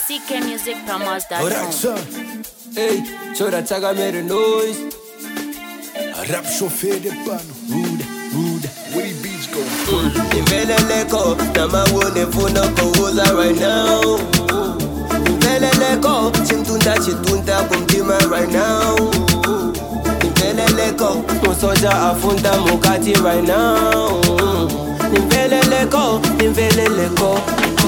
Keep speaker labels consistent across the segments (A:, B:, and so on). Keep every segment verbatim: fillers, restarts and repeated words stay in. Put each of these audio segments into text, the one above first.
A: C K music promos dot com.
B: Alright, son.
C: Hey, chora chaga mere noise.
B: Rap chauffeur de pano.
C: Rude, rude.
B: Woody beats go.
C: Niveleleko, nama wone funa kuuza right now. Niveleleko, chintunda chitunda kumtima right now. Niveleleko, musoja afunda mukati right now. Niveleleko, niveleleko.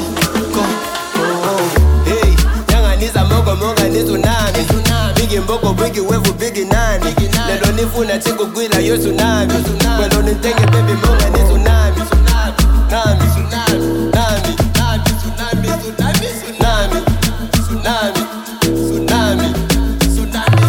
C: Hey, yanga niza mongo monga ni tsunami. Bigi mboko bigi wevu bigi nani. Lelo nifuna chiku gwila yo tsunami. Welo nitenge baby monga ni tsunami. Tsunami, tsunami, tsunami, tsunami, tsunami, tsunami, tsunami, tsunami, tsunami, tsunami,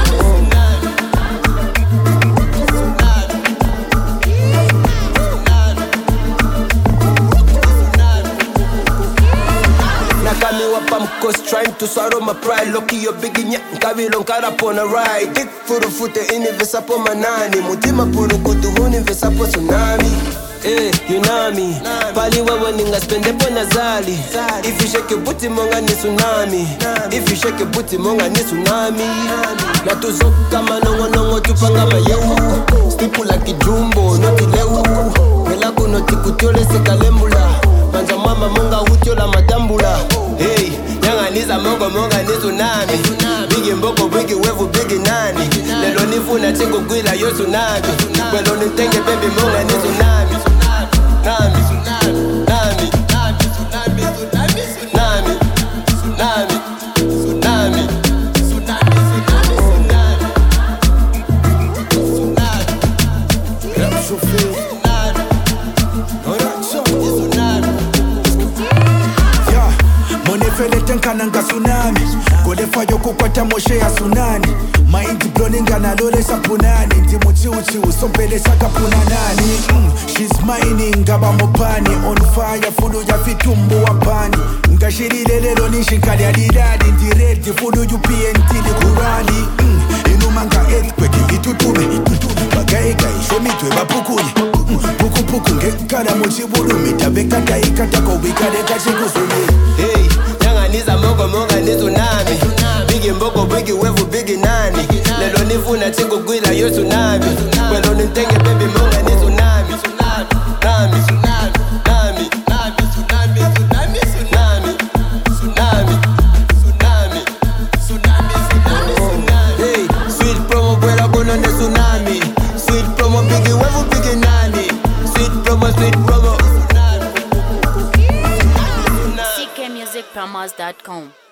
C: cause trying to swallow my pride. Lucky you're big in ya, carry long car upon a ride. Dick for the foot in the vesapo manani. Mutima puru kutu huni vesapo tsunami. Eh, you know me. Pali wewe ninga spende pona zali. If you shake your booty monga ni tsunami. If you shake your booty monga ni tsunami. Na tuzoka manongo nongo tupanga mayewu. Stipu like jumbo, noti lewu. Melako noti kutiole sekalembula. Manja mama monga utiola madambula. Hey, yanga niza mongo monga ni tsunami. Bigi mboko bigi wevu bigi nani. Lelo nifuna chingo gwila yo tsunami. Welo nitenge baby monga ni tsunami. Tsunami, tsunami, tsunami, tsunami, tsunami, tsunami, tsunami, tsunami, tsunami, tsunami, tsunami,
B: Rap chauffeur. Alright, son. Yeah, monefele tenkananga tsunami. Golefa yokukwata moshe ya tsunami. Mind blowing and alole sapunani. Ndi muchi uchi usompele saka punanani. mm. She's mining ngaba mopani. On fire fudu ya fitumbu wapani. Ngashirire lelo nishikali alidadi. Ndi ready fudu yu P N T di kurani. mm. Inumanga earthquake itutume. Bagayi gayi shomitwe bapukuli. mm. Puku puku ngekala muchi bulumi. Tabeka taika tako wikade kachi kusuli.
C: Hey, yanga niza mongo monga ni tsunami. Bigi mboko bigi wevu bigi nani. Lelo nifuna chingo gwila yo tsunami. Welo nitenge baby monga ni tsunami. Tsunami, tsunami, tsunami, tsunami, tsunami, tsunami, tsunami, tsunami, tsunami, tsunami, tsunami. Hey, sweet promo buena bono de tsunami. Sweet promo bigi wevu bigi nani. Sweet promo, sweet promo.
A: C K music promos dot com.